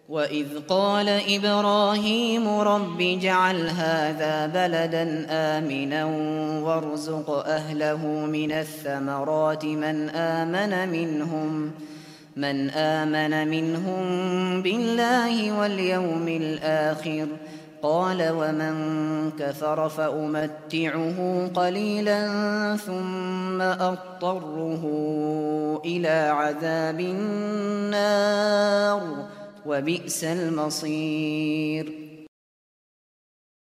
وإذ قال إبراهيم رب اجعل هذا بلدا آمنا وارزق أهله من الثمرات من آمن منهم بالله واليوم الآخر قال ومن كفر فأمتعه قليلا ثم أضطره إلى عذاب النار وبئس المصير.